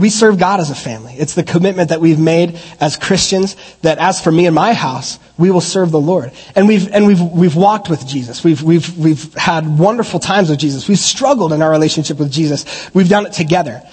we serve God as a family. It's the commitment that we've made as Christians that as for me and my house, we will serve the Lord. And we've walked with Jesus. We've had wonderful times with Jesus. We've struggled in our relationship with Jesus. We've done it together.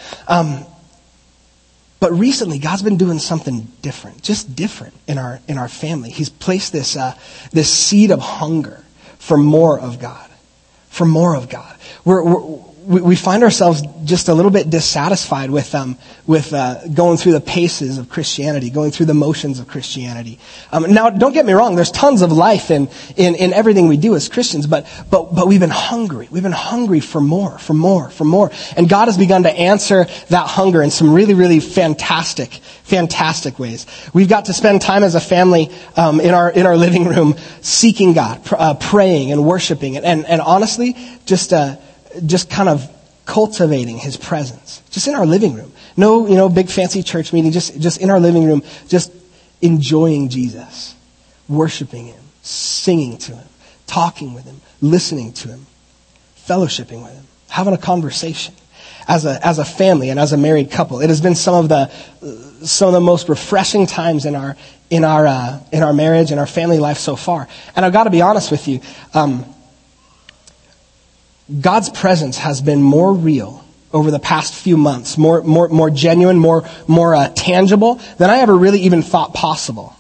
But recently, God's been doing something different, just different in our family. He's placed this seed of hunger for more of God, for more of God. We find ourselves just a little bit dissatisfied with going through the paces of Christianity, going through the motions of Christianity. Now, don't get me wrong. There's tons of life in everything we do as Christians, but we've been hungry. We've been hungry for more. And God has begun to answer that hunger in some really, really fantastic ways. We've got to spend time as a family in our living room seeking God, praying and worshiping, and honestly, just kind of cultivating His presence, just in our living room. No, big fancy church meeting, just in our living room, just enjoying Jesus, worshiping Him, singing to Him, talking with Him, listening to Him, fellowshipping with Him, having a conversation as a family and as a married couple. It has been some of the most refreshing times in our marriage and our family life so far. And I've got to be honest with you, God's presence has been more real over the past few months, more genuine, more tangible than I ever really even thought possible.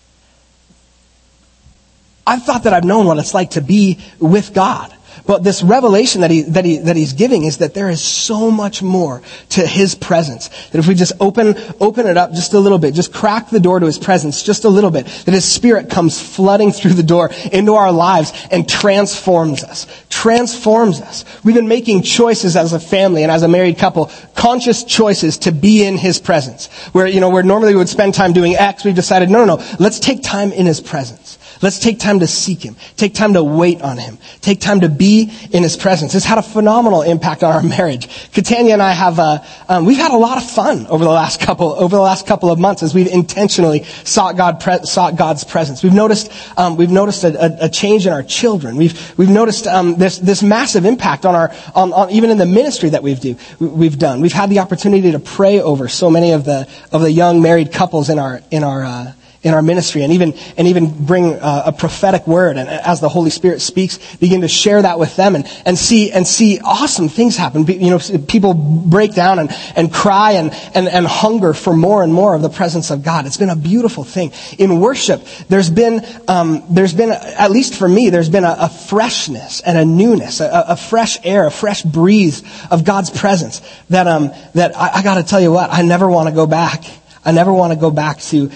I've thought that I've known what it's like to be with God. But this revelation that he's giving is that there is so much more to His presence. That if we just open it up just a little bit, just crack the door to His presence just a little bit, that His Spirit comes flooding through the door into our lives and transforms us. We've been making choices as a family and as a married couple, conscious choices to be in His presence. Where normally we would spend time doing X, we've decided, no, let's take time in His presence. Let's take time to seek Him. Take time to wait on Him. Take time to be in His presence. It's had a phenomenal impact on our marriage. Katanya and I have, we've had a lot of fun over the last couple of months as we've intentionally sought God's presence. We've noticed a change in our children. We've noticed, this massive impact on even in the ministry that we've done. We've had the opportunity to pray over so many of the young married couples in our ministry, and even bring a prophetic word, and as the Holy Spirit speaks, begin to share that with them, and see awesome things happen. People break down and cry and hunger for more and more of the presence of God. It's been a beautiful thing. In worship, there's been at least for me, there's been a freshness and a newness, a fresh air, a fresh breeze of God's presence that I got to tell you what, I never want to go back. I never want to go back to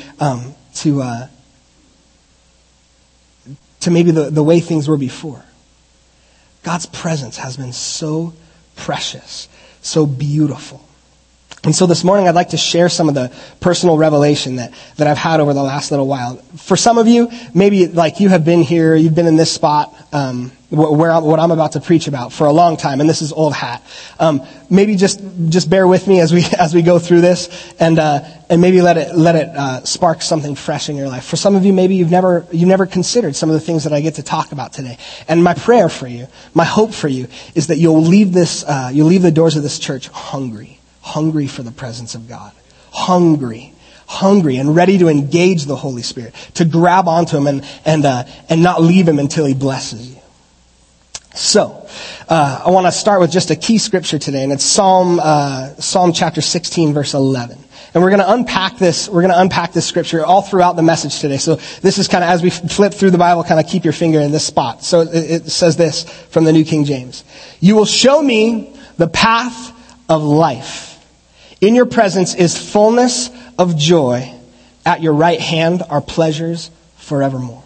maybe the way things were before. God's presence has been so precious, so beautiful. And so this morning I'd like to share some of the personal revelation that I've had over the last little while. For some of you, maybe like you have been here, you've been in this spot, what I'm about to preach about for a long time, and this is old hat. Maybe just bear with me as we go through this, and maybe let it spark something fresh in your life. For some of you, maybe you've never considered some of the things that I get to talk about today. And my prayer for you, my hope for you, is that you'll leave the doors of this church hungry for the presence of God, hungry and ready to engage the Holy Spirit, to grab onto Him and not leave Him until He blesses you. So, I want to start with just a key scripture today, and it's Psalm chapter 16, verse 11. And we're going to unpack this scripture all throughout the message today. So this is kind of, as we flip through the Bible, kind of keep your finger in this spot. So it says this from the New King James. You will show me the path of life. In your presence is fullness of joy. At your right hand are pleasures forevermore.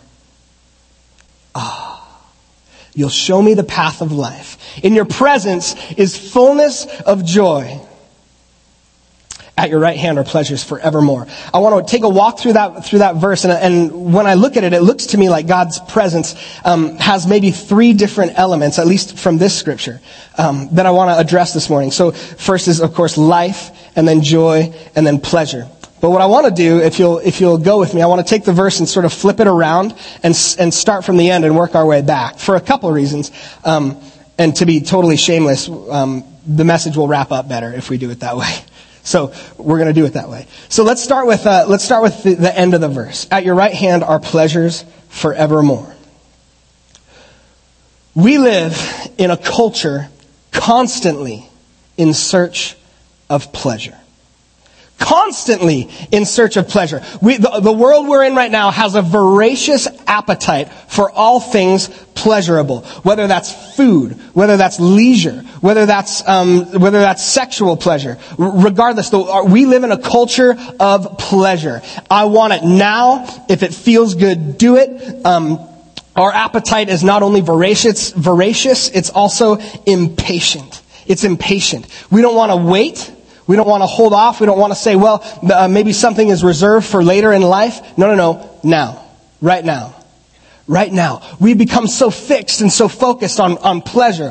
You'll show me the path of life. In your presence is fullness of joy. At your right hand are pleasures forevermore. I want to take a walk through that verse, and when I look at it, it looks to me like God's presence has maybe three different elements, at least from this scripture, that I want to address this morning. So first is, of course, life, and then joy, and then pleasure. But what I want to do, if you'll go with me, I want to take the verse and sort of flip it around and start from the end and work our way back for a couple of reasons. And to be totally shameless, the message will wrap up better if we do it that way. So we're going to do it that way. So let's start with the end of the verse. At your right hand are pleasures forevermore. We live in a culture constantly in search of pleasure. Constantly in search of pleasure. The world we're in right now has a voracious appetite for all things pleasurable. Whether that's food, whether that's leisure, whether that's sexual pleasure. Regardless, we live in a culture of pleasure. I want it now. If it feels good, do it. Our appetite is not only voracious, it's also impatient. It's impatient. We don't want to wait. We don't want to hold off. We don't want to say, well, maybe something is reserved for later in life. No. Now. Right now. Right now. We've become so fixed and so focused on pleasure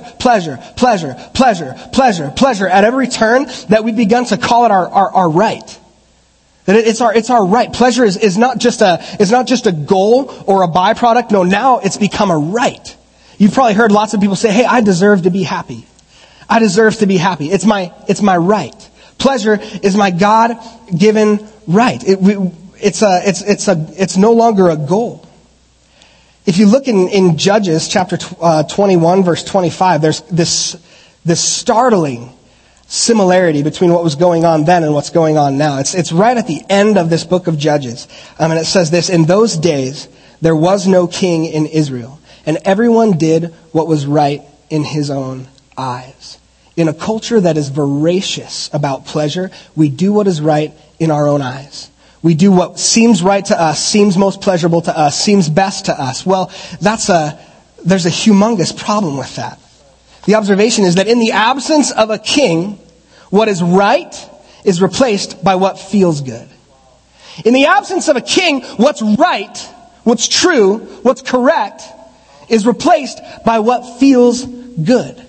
at every turn that we've begun to call it our right. That it's our right. Pleasure is not just a goal or a byproduct. No, now it's become a right. You've probably heard lots of people say, hey, I deserve to be happy. I deserve to be happy. It's my right. Pleasure is my God-given right. It's no longer a goal. If you look in Judges chapter 21, verse 25, there's this startling similarity between what was going on then and what's going on now. It's right at the end of this book of Judges. And it says this, in those days, there was no king in Israel, and everyone did what was right in his own eyes. In a culture that is voracious about pleasure, we do what is right in our own eyes. We do what seems right to us, seems most pleasurable to us, seems best to us. Well, there's a humongous problem with that. The observation is that in the absence of a king, what is right is replaced by what feels good. In the absence of a king, what's right, what's true, what's correct is replaced by what feels good.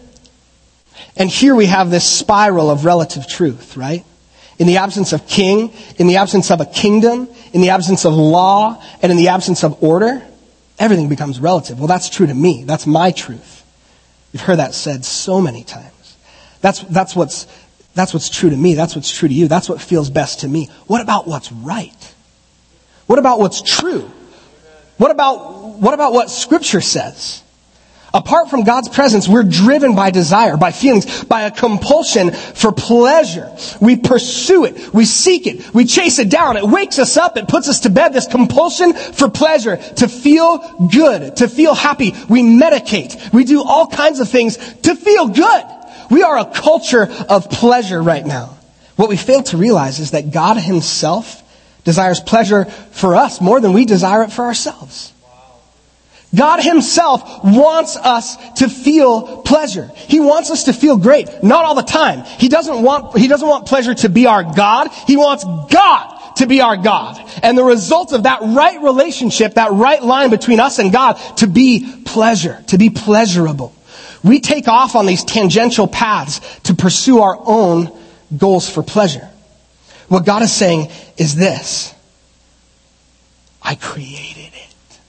And here we have this spiral of relative truth, right? In the absence of king, in the absence of a kingdom, in the absence of law, and in the absence of order, everything becomes relative. Well, that's true to me. That's my truth. You've heard that said so many times. That's what's true to me. That's what's true to you. That's what feels best to me. What about what's right? What about what's true? What about what Scripture says? Apart from God's presence, we're driven by desire, by feelings, by a compulsion for pleasure. We pursue it. We seek it. We chase it down. It wakes us up. It puts us to bed. This compulsion for pleasure, to feel good, to feel happy. We medicate. We do all kinds of things to feel good. We are a culture of pleasure right now. What we fail to realize is that God Himself desires pleasure for us more than we desire it for ourselves. God Himself wants us to feel pleasure. He wants us to feel great. Not all the time. He doesn't want pleasure to be our God. He wants God to be our God. And the result of that right relationship, that right line between us and God, to be pleasure, to be pleasurable. We take off on these tangential paths to pursue our own goals for pleasure. What God is saying is this: I created it.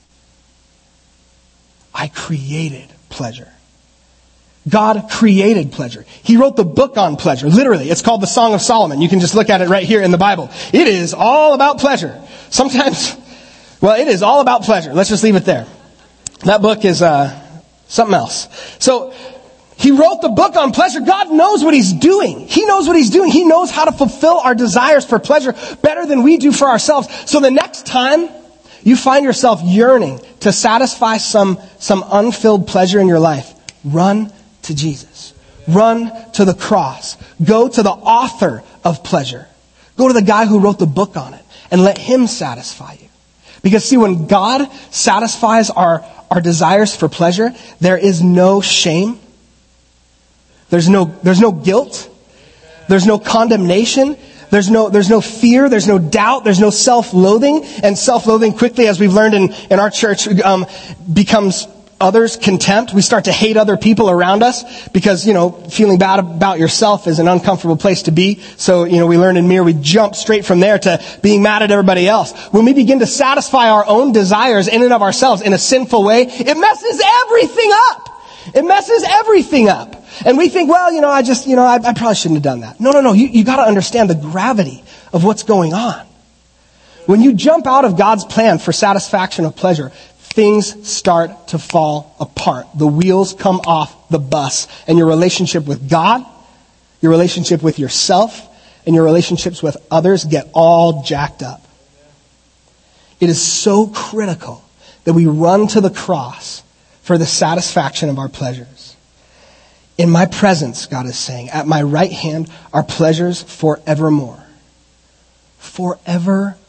I created pleasure. God created pleasure. He wrote the book on pleasure. Literally, it's called the Song of Solomon. You can just look at it right here in the Bible. It is all about pleasure. Sometimes, it is all about pleasure. Let's just leave it there. That book is something else. So, He wrote the book on pleasure. God knows what He's doing. He knows what He's doing. He knows how to fulfill our desires for pleasure better than we do for ourselves. So the next time you find yourself yearning to satisfy some unfilled pleasure in your life, run to Jesus. Run to the cross. Go to the author of pleasure. Go to the guy who wrote the book on it and let Him satisfy you. Because see, when God satisfies our desires for pleasure, there is no shame. There's no guilt. There's no condemnation. There's no fear, there's no doubt, there's no self-loathing. And self-loathing quickly, as we've learned in our church, becomes others' contempt. We start to hate other people around us because, feeling bad about yourself is an uncomfortable place to be. So, we learned in Mir, we jump straight from there to being mad at everybody else. When we begin to satisfy our own desires in and of ourselves in a sinful way, it messes everything up. It messes everything up. And we think, well, I probably shouldn't have done that. No. You got to understand the gravity of what's going on. When you jump out of God's plan for satisfaction of pleasure, things start to fall apart. The wheels come off the bus, and your relationship with God, your relationship with yourself, and your relationships with others get all jacked up. It is so critical that we run to the cross for the satisfaction of our pleasures. In my presence, God is saying, at my right hand are pleasures forevermore. Forevermore.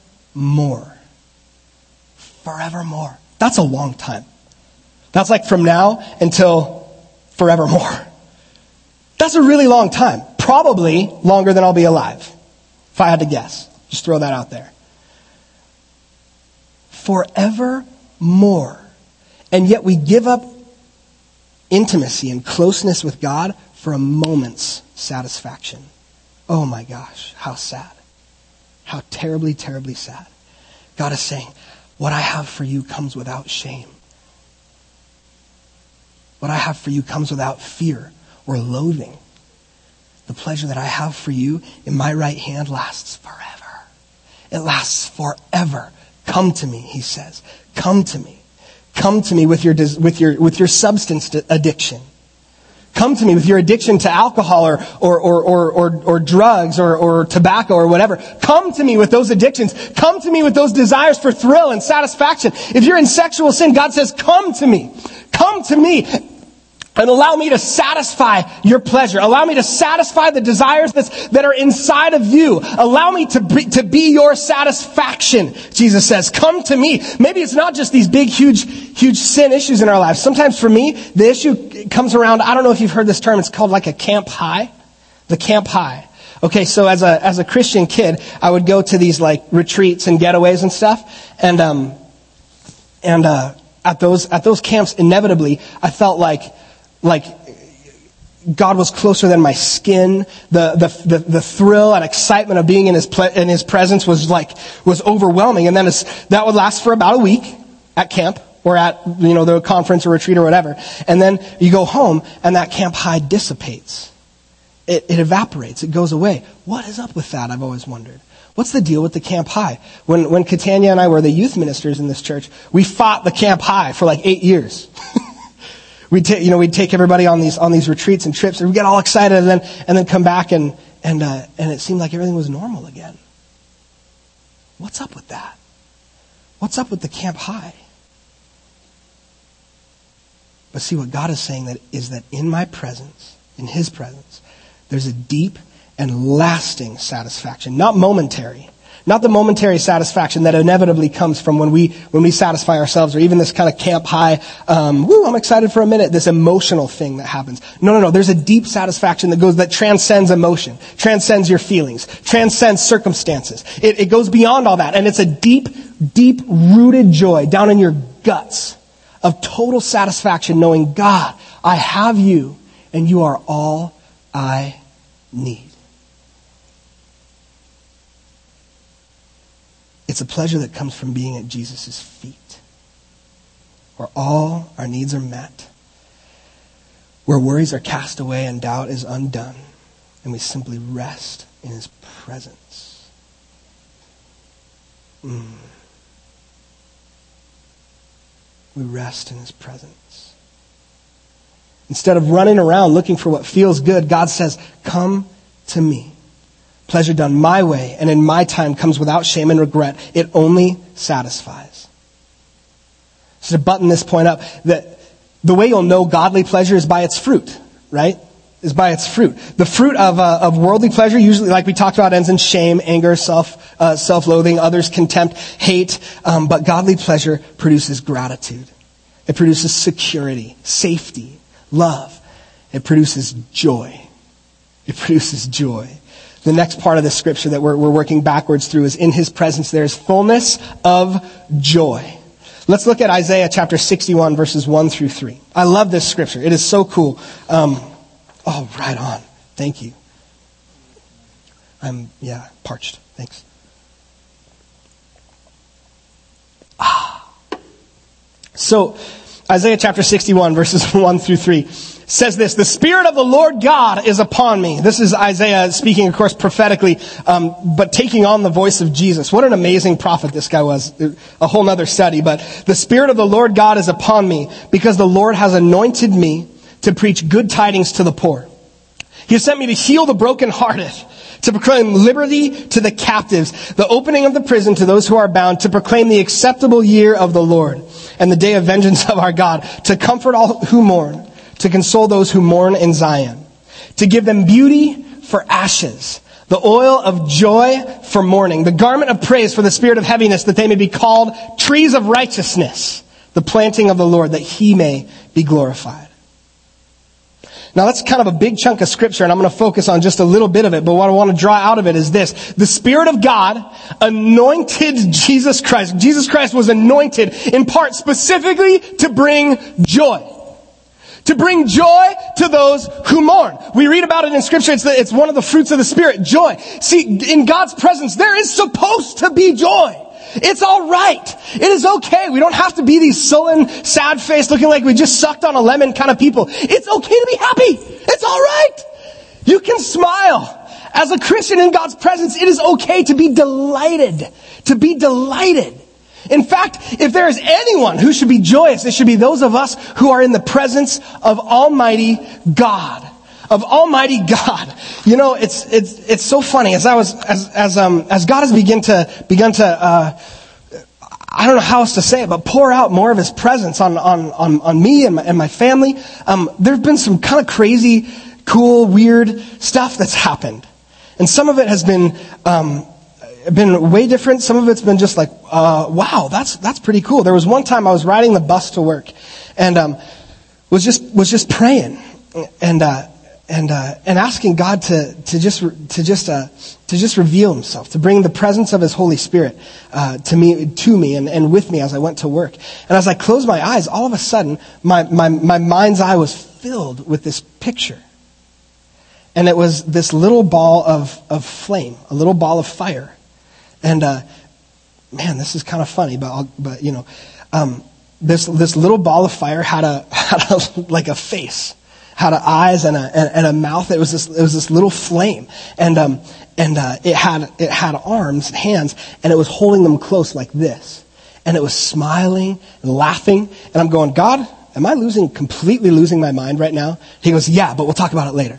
Forevermore. That's a long time. That's like from now until forevermore. That's a really long time. Probably longer than I'll be alive, if I had to guess. Just throw that out there. Forevermore. And yet we give up intimacy and closeness with God for a moment's satisfaction. Oh my gosh, how sad. How terribly, terribly sad. God is saying, what I have for you comes without shame. What I have for you comes without fear or loathing. The pleasure that I have for you in my right hand lasts forever. It lasts forever. Come to me, he says. Come to me. Come to me with your substance addiction. Come to me with your addiction to alcohol or drugs or tobacco or whatever. Come to me with those addictions. Come to me with those desires for thrill and satisfaction. If you're in sexual sin, God says, come to me. Come to me and allow me to satisfy your pleasure. Allow me to satisfy the desires that are inside of you. Allow me to be your satisfaction, Jesus says. Come to me. Maybe it's not just these big, huge sin issues in our lives. Sometimes for me, the issue comes around, I don't know if you've heard this term, it's called like a camp high. The camp high. Okay, so as a Christian kid, I would go to these like retreats and getaways and stuff. And at those camps, inevitably, I felt like God was closer than my skin. The thrill and excitement of being in His presence was overwhelming. And then that would last for about a week at camp or at, the conference or retreat or whatever. And then you go home and that camp high dissipates. It evaporates. It goes away. What is up with that? I've always wondered. What's the deal with the camp high? When Catania and I were the youth ministers in this church, we fought the camp high for like 8 years. We'd take everybody on these retreats and trips, and we'd get all excited, and then come back, and it seemed like everything was normal again. What's up with that? What's up with the camp high? But see, what God is saying is that in my presence, in His presence, there's a deep and lasting satisfaction, not momentary. Not the momentary satisfaction that inevitably comes from when we satisfy ourselves, or even this kind of camp high, I'm excited for a minute, this emotional thing that happens. No. There's a deep satisfaction that transcends emotion, transcends your feelings, transcends circumstances. It goes beyond all that. And it's a deep, deep rooted joy down in your guts of total satisfaction knowing, God, I have you and you are all I need. It's a pleasure that comes from being at Jesus' feet, where all our needs are met, where worries are cast away and doubt is undone, and we simply rest in His presence. We rest in His presence. Instead of running around looking for what feels good, God says, come to me. Pleasure done my way and in my time comes without shame and regret. It only satisfies. So to button this point up, that the way you'll know godly pleasure is by its fruit, right? Is by its fruit. The fruit of worldly pleasure, usually, like we talked about, ends in shame, anger, self-loathing, others' contempt, hate. But godly pleasure produces gratitude. It produces security, safety, love. It produces joy. It produces joy. The next part of the scripture that we're working backwards through is in His presence there is fullness of joy. Let's look at Isaiah chapter 61 verses 1 through 3. I love this scripture. It is so cool. Right on. Thank you. I'm parched. Thanks. So Isaiah chapter 61, verses 1 through 3 says this: the Spirit of the Lord God is upon me. This is Isaiah speaking, of course, prophetically, but taking on the voice of Jesus. What an amazing prophet this guy was. A whole nother study. But the Spirit of the Lord God is upon me, because the Lord has anointed me to preach good tidings to the poor. He has sent me to heal the brokenhearted, to proclaim liberty to the captives, the opening of the prison to those who are bound, to proclaim the acceptable year of the Lord and the day of vengeance of our God, to comfort all who mourn, to console those who mourn in Zion, to give them beauty for ashes, the oil of joy for mourning, the garment of praise for the spirit of heaviness, that they may be called trees of righteousness, the planting of the Lord, that he may be glorified. Now that's kind of a big chunk of scripture, and I'm going to focus on just a little bit of it, but what I want to draw out of it is this: the Spirit of God anointed Jesus Christ. Jesus Christ was anointed in part specifically to bring joy. To bring joy to those who mourn. We read about it in Scripture. It's one of the fruits of the Spirit, joy. See, in God's presence, there is supposed to be joy. It's all right. It is okay. We don't have to be these sullen, sad-faced, looking like we just sucked on a lemon kind of people. It's okay to be happy. It's all right. You can smile. As a Christian in God's presence, it is okay to be delighted. To be delighted. In fact, if there is anyone who should be joyous, it should be those of us who are in the presence of Almighty God. Of Almighty God. You know, it's so funny. As God has begun to I don't know how else to say it, but pour out more of His presence on me and my family. There have been some kind of crazy, cool, weird stuff that's happened, and some of it has been way different. Some of it's been just like, wow, that's pretty cool. There was one time I was riding the bus to work, and was just praying and asking God to just reveal Himself, to bring the presence of His Holy Spirit to me and with me as I went to work. And as I closed my eyes, all of a sudden my mind's eye was filled with this picture. And it was this little ball of flame, a little ball of fire. And man, this is kind of funny, but you know, this little ball of fire had like a face, had eyes and a mouth. It was this little flame, and it had arms, hands, and it was holding them close like this, and it was smiling and laughing. And I'm going, God, am I completely losing my mind right now? He goes, yeah, but we'll talk about it later.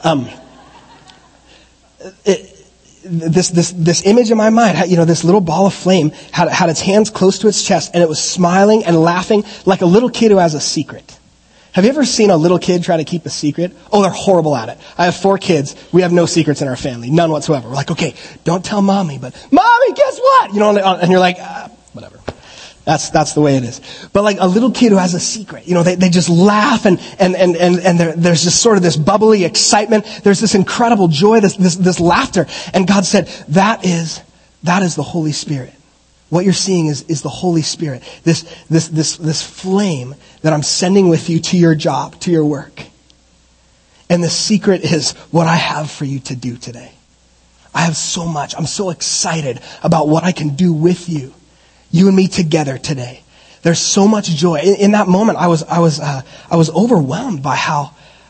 This image in my mind, you know, this little ball of flame had its hands close to its chest, and it was smiling and laughing like a little kid who has a secret. Have you ever seen a little kid try to keep a secret? Oh, they're horrible at it. I have 4 kids. We have no secrets in our family. None whatsoever. We're like, okay, don't tell mommy, but mommy, guess what? You know, and you're like, whatever. That's the way it is. But like a little kid who has a secret, you know, they just laugh and there's just sort of this bubbly excitement. There's this incredible joy, this laughter. And God said, that is the Holy Spirit. What you're seeing is the Holy Spirit. This flame that I'm sending with you to your job, to your work. And the secret is what I have for you to do today. I have so much. I'm so excited about what I can do with you. You and me together today. There's so much joy. In that moment, I was overwhelmed by how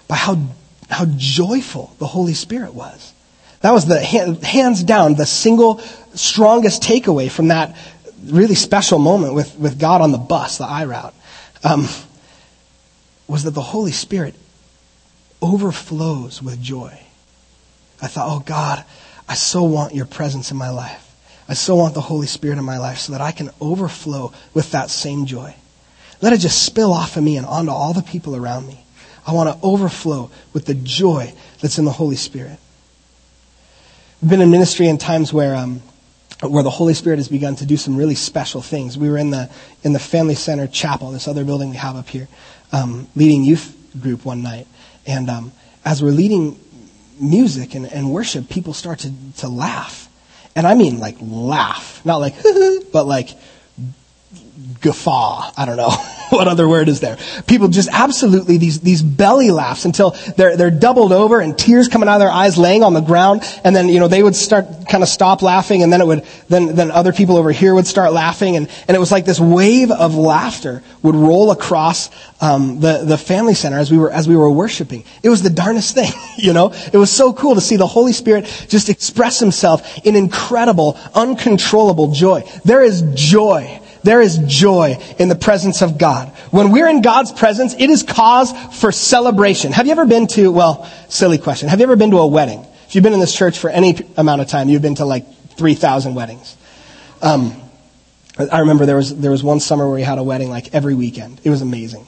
joyful the Holy Spirit was. That was the hands down the single strongest takeaway from that really special moment with God on the bus, the I route, was that the Holy Spirit overflows with joy. I thought, oh God, I so want your presence in my life. I so want the Holy Spirit in my life so that I can overflow with that same joy. Let it just spill off of me and onto all the people around me. I want to overflow with the joy that's in the Holy Spirit. We've been in ministry in times where the Holy Spirit has begun to do some really special things. We were in the Family Center Chapel, this other building we have up here, leading youth group one night. And as we're leading music and worship, people start to laugh. And I mean like laugh, not like, but like guffaw. I don't know. What other word is there? People just absolutely these belly laughs until they're doubled over and tears coming out of their eyes, laying on the ground, and then they would kind of stop laughing, and then other people over here would start laughing, and it was like this wave of laughter would roll across the family center as we were worshiping. It was the darnest thing, It was so cool to see the Holy Spirit just express himself in incredible, uncontrollable joy. There is joy. There is joy in the presence of God. When we're in God's presence, it is cause for celebration. Have you ever been to, silly question, have you ever been to a wedding? If you've been in this church for any amount of time, you've been to like 3,000 weddings. I remember there was one summer where we had a wedding like every weekend. It was amazing.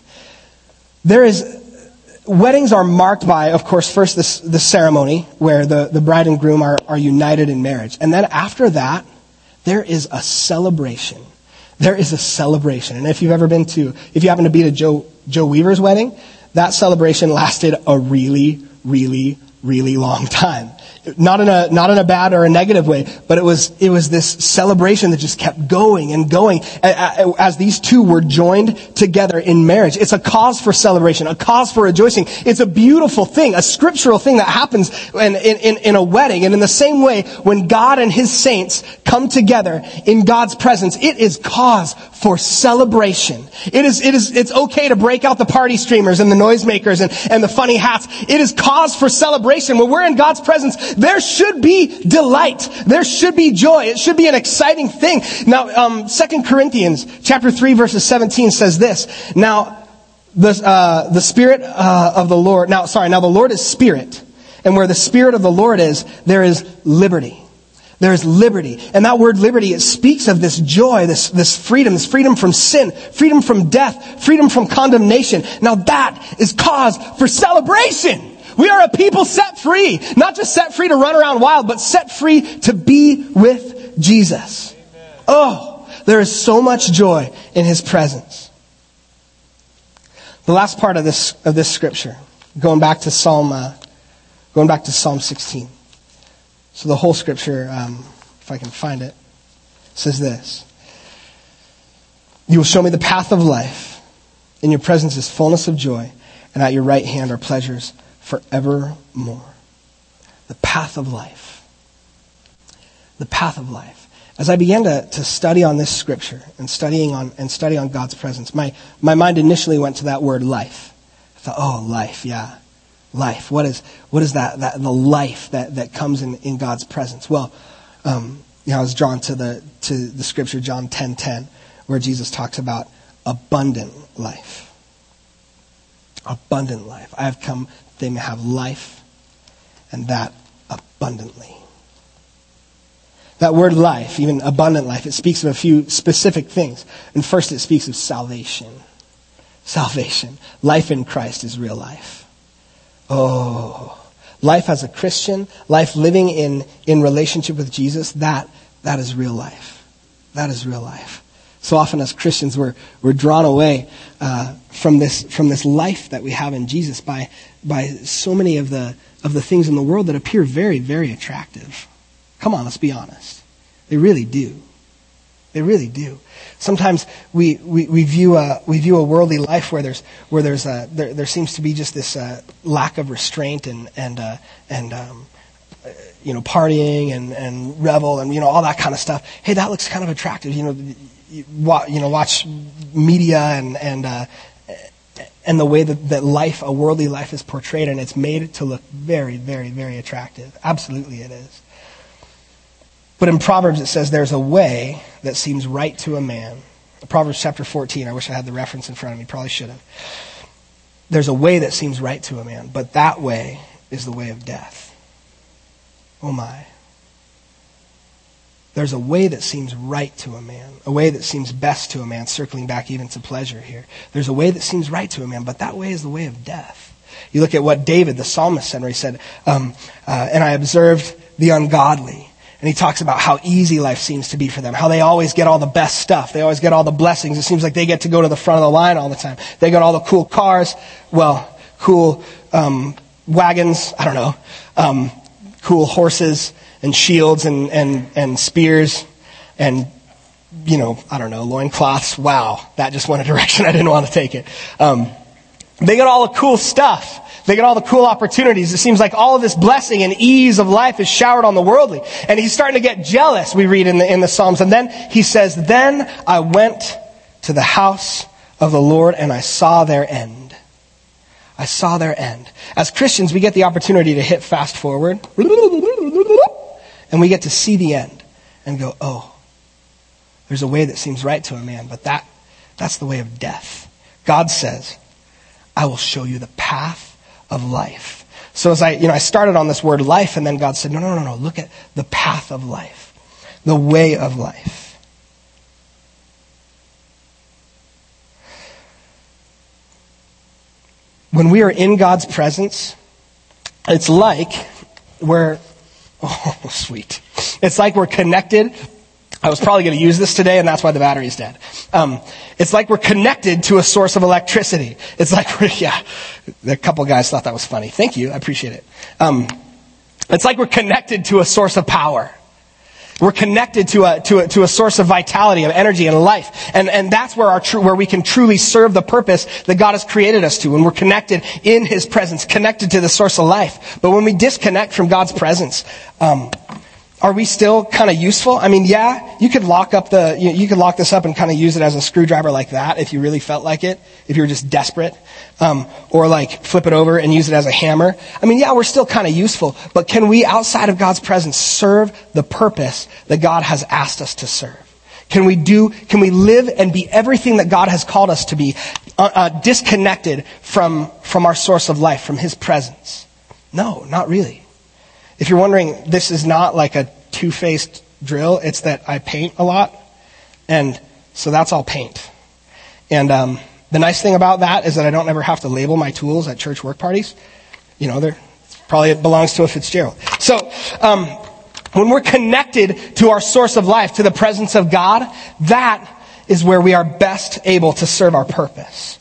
Weddings are marked by, of course, first the ceremony where the bride and groom are united in marriage. And then after that, there is a celebration. There is a celebration. And if you happen to be at Joe Weaver's wedding, that celebration lasted a really, really, really long time. Not in a bad or a negative way, but it was this celebration that just kept going and going as these two were joined together in marriage. It's a cause for celebration, a cause for rejoicing. It's a beautiful thing, a scriptural thing that happens in a wedding. And in the same way, when God and his saints come together in God's presence, it is cause for celebration. It's okay to break out the party streamers and the noisemakers and the funny hats. It is cause for celebration. When we're in God's presence, there should be delight. There should be joy. It should be an exciting thing. Now, 2 Corinthians chapter 3 verses 17 says this. Now, the Spirit of the Lord, now the Lord is Spirit. And where the Spirit of the Lord is, there is liberty. There is liberty. And that word liberty, it speaks of this joy, this freedom from sin, freedom from death, freedom from condemnation. Now that is cause for celebration. We are a people set free. Not just set free to run around wild, but set free to be with Jesus. Amen. Oh, there is so much joy in his presence. The last part of this scripture, going back to Psalm 16. So the whole scripture, if I can find it, says this. You will show me the path of life. In your presence is fullness of joy, and at your right hand are pleasures forevermore. The path of life. The path of life. As I began to study on this scripture and study on God's presence, my mind initially went to that word life. I thought, life, yeah. Life. What is that the life that comes in God's presence? Well, I was drawn to the scripture, John 10:10, where Jesus talks about abundant life. Abundant life. I have come they may have life, and that abundantly. That word life, even abundant life, it speaks of a few specific things. And first it speaks of salvation. Salvation. Life in Christ is real life. Oh, life as a Christian, life living in relationship with Jesus, that is real life. That is real life. So often as Christians, we're drawn away from this life that we have in Jesus by so many of the things in the world that appear very, very attractive. Come on, let's be honest. They really do. They really do. Sometimes we view a worldly life where there seems to be just this lack of restraint and partying and revel and all that kind of stuff. Hey, that looks kind of attractive. Watch media and the way that life, a worldly life, is portrayed, and it's made to look very, very, very attractive. Absolutely, it is. But in Proverbs it says there's a way that seems right to a man. Proverbs chapter 14. I wish I had the reference in front of me. Probably should have. There's a way that seems right to a man, but that way is the way of death. Oh my. There's a way that seems right to a man, a way that seems best to a man, circling back even to pleasure here. There's a way that seems right to a man, but that way is the way of death. You look at what David, the psalmist, said, where he said, and I observed the ungodly. And he talks about how easy life seems to be for them, how they always get all the best stuff. They always get all the blessings. It seems like they get to go to the front of the line all the time. They got all the cool cars, cool wagons, I don't know, cool horses and shields and spears and I don't know, loincloths. Wow, that just went a direction I didn't want to take it. They get all the cool stuff. They get all the cool opportunities. It seems like all of this blessing and ease of life is showered on the worldly. And he's starting to get jealous, we read in the Psalms. And then he says, then I went to the house of the Lord and I saw their end. I saw their end. As Christians, we get the opportunity to hit fast forward. And we get to see the end and go, oh, there's a way that seems right to a man, but that's the way of death. God says, I will show you the path of life. So as I started on this word life, and then God said, no, look at the path of life, the way of life. When we are in God's presence, it's like we're, oh, sweet. It's like we're connected. I was probably going to use this today, and that's why the battery's dead. It's like we're connected to a source of electricity. It's like a couple guys thought that was funny. Thank you, I appreciate it. It's like we're connected to a source of power. We're connected to a source of vitality, of energy and life, and that's where we can truly serve the purpose that God has created us to. When we're connected in His presence, connected to the source of life. But when we disconnect from God's presence, are we still kind of useful? I mean, yeah, you could lock this up and kind of use it as a screwdriver like that if you really felt like it, if you were just desperate, or like flip it over and use it as a hammer. I mean, yeah, we're still kind of useful, but can we, outside of God's presence, serve the purpose that God has asked us to serve? Can we live and be everything that God has called us to be, disconnected from our source of life, from His presence? No, not really. If you're wondering, this is not like a two-faced drill. It's that I paint a lot. And so that's all paint. And the nice thing about that is that I don't ever have to label my tools at church work parties. It belongs to a Fitzgerald. So when we're connected to our source of life, to the presence of God, that is where we are best able to serve our purpose.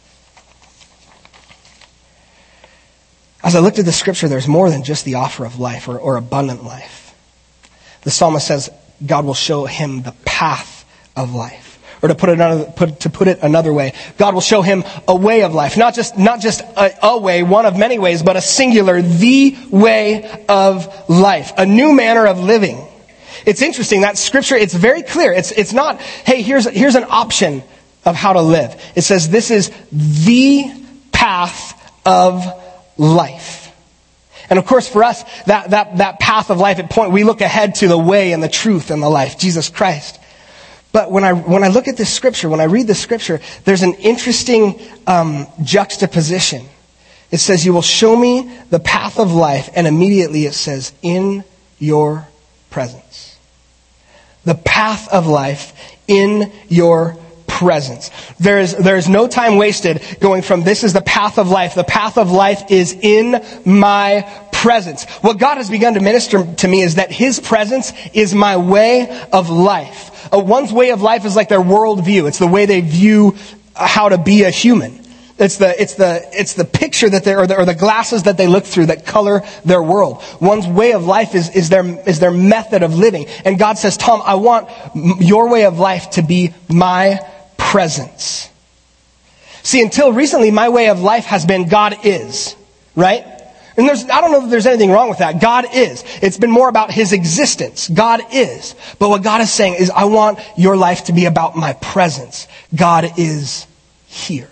As I looked at the scripture, there's more than just the offer of life or abundant life. The psalmist says God will show him the path of life. Or to put it another way, God will show him a way of life. Not just a way, one of many ways, but a singular, the way of life. A new manner of living. It's interesting, that scripture, it's very clear. It's not, hey, here's an option of how to live. It says this is the path of life. And of course for us, that path of life we look ahead to the way and the truth and the life, Jesus Christ. But when I look at this scripture, when I read this scripture, there's an interesting juxtaposition. It says, you will show me the path of life, and immediately it says, in your presence. The path of life in your presence. There's no time wasted going from this is the path of life. The path of life is in my presence. What God has begun to minister to me is that His presence is my way of life. One's way of life is like their worldview. It's the way they view how to be a human. It's the picture that or the glasses that they look through that color their world. One's way of life is their method of living. And God says, Tom, I want your way of life to be my presence. See, until recently, my way of life has been God is, right? And I don't know that there's anything wrong with that. God is. It's been more about His existence. God is. But what God is saying is, I want your life to be about my presence. God is here.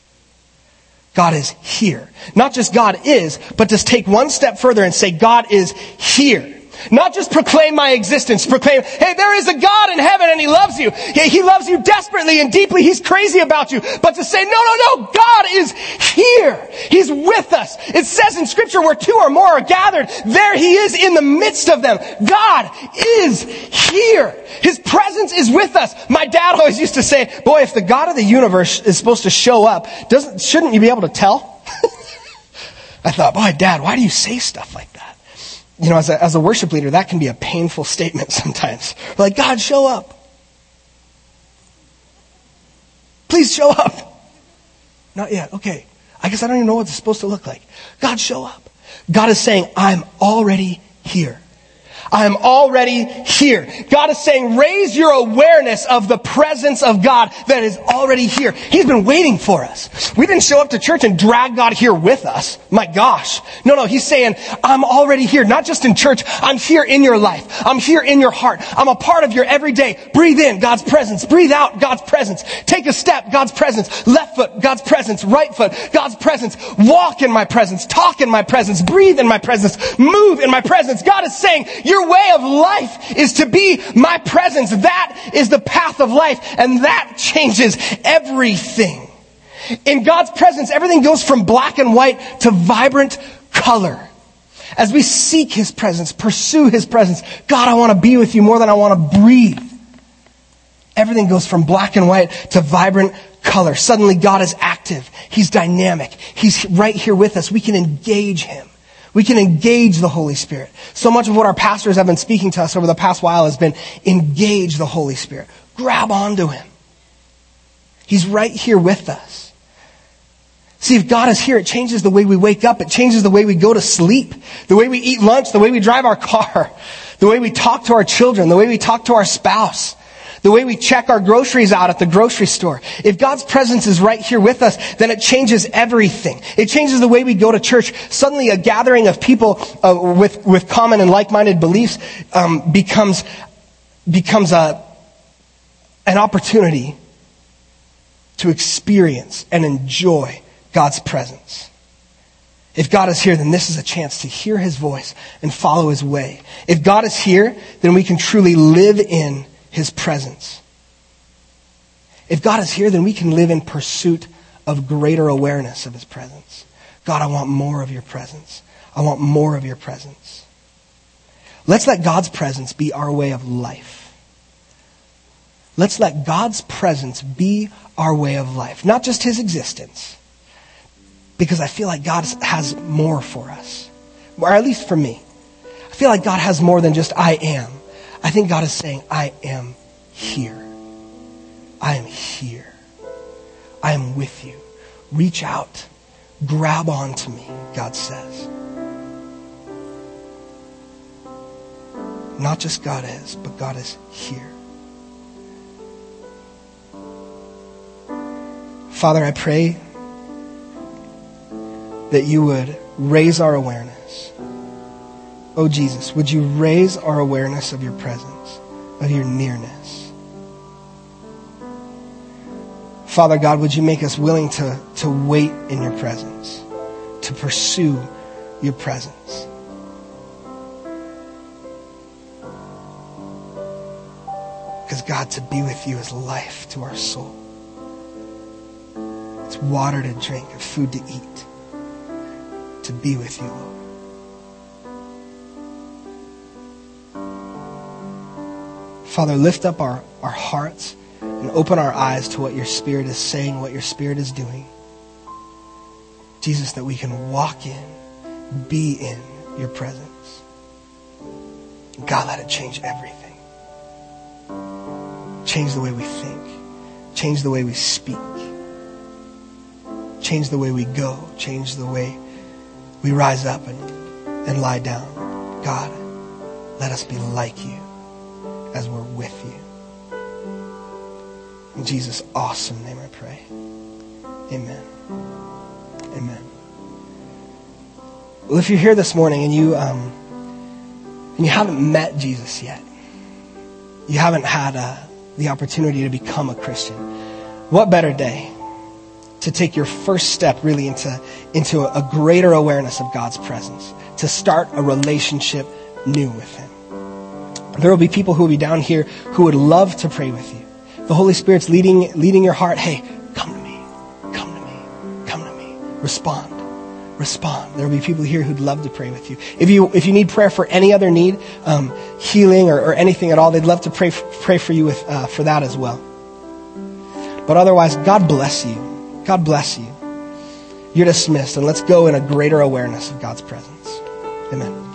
God is here. Not just God is, but just take one step further and say, God is here. Not just proclaim my existence, proclaim, hey, there is a God in heaven and He loves you. He loves you desperately and deeply. He's crazy about you. But to say, no, God is here. He's with us. It says in Scripture, where two or more are gathered, there He is in the midst of them. God is here. His presence is with us. My dad always used to say, boy, if the God of the universe is supposed to show up, shouldn't you be able to tell? I thought, boy, Dad, why do you say stuff like that? You know, as a worship leader, that can be a painful statement sometimes. We're like, God, show up. Please show up. Not yet. Okay. I guess I don't even know what it's supposed to look like. God, show up. God is saying, I'm already here. I am already here. God is saying, raise your awareness of the presence of God that is already here. He's been waiting for us. We didn't show up to church and drag God here with us. My gosh. No, he's saying, I'm already here. Not just in church. I'm here in your life. I'm here in your heart. I'm a part of your everyday. Breathe in, God's presence. Breathe out, God's presence. Take a step, God's presence. Left foot, God's presence. Right foot, God's presence. Walk in my presence. Talk in my presence. Breathe in my presence. Move in my presence. God is saying, your way of life is to be my presence. That is the path of life, and that changes everything. In God's presence, everything goes from black and white to vibrant color. As we seek His presence, pursue His presence, God, I want to be with you more than I want to breathe. Everything goes from black and white to vibrant color. Suddenly God is active. He's dynamic. He's right here with us. We can engage Him. We can engage the Holy Spirit. So much of what our pastors have been speaking to us over the past while has been engage the Holy Spirit. Grab onto Him. He's right here with us. See, if God is here, it changes the way we wake up. It changes the way we go to sleep, the way we eat lunch, the way we drive our car, the way we talk to our children, the way we talk to our spouse, the way we check our groceries out at the grocery store. If God's presence is right here with us, then it changes everything. It changes the way we go to church. Suddenly a gathering of people with common and like-minded beliefs becomes an opportunity to experience and enjoy God's presence. If God is here, then this is a chance to hear His voice and follow His way. If God is here, then we can truly live in His presence. If God is here, then we can live in pursuit of greater awareness of His presence. God, I want more of your presence. I want more of your presence. Let's let God's presence be our way of life. Let's let God's presence be our way of life. Not just His existence. Because I feel like God has more for us. Or at least for me. I feel like God has more than just I am. I think God is saying, I am here. I am here. I am with you. Reach out. Grab onto me, God says. Not just God is, but God is here. Father, I pray that you would raise our awareness. Oh, Jesus, would you raise our awareness of your presence, of your nearness? Father God, would you make us willing to wait in your presence, to pursue your presence? Because God, to be with you is life to our soul. It's water to drink, and food to eat. To be with you, Lord. Father, lift up our hearts and open our eyes to what your Spirit is saying, what your Spirit is doing. Jesus, that we can walk in, be in your presence. God, let it change everything. Change the way we think. Change the way we speak. Change the way we go. Change the way we rise up and lie down. God, let us be like you as we're with you. In Jesus' awesome name I pray. Amen. Amen. Well, if you're here this morning and you haven't met Jesus yet, you haven't had the opportunity to become a Christian, what better day to take your first step really into a greater awareness of God's presence, to start a relationship new with Him. There will be people who will be down here who would love to pray with you. The Holy Spirit's leading your heart. Hey, come to me, come to me, come to me. Respond. There will be people here who'd love to pray with you. If you need prayer for any other need, healing or anything at all, they'd love to pray for you for that as well. But otherwise, God bless you. God bless you. You're dismissed, and let's go in a greater awareness of God's presence. Amen.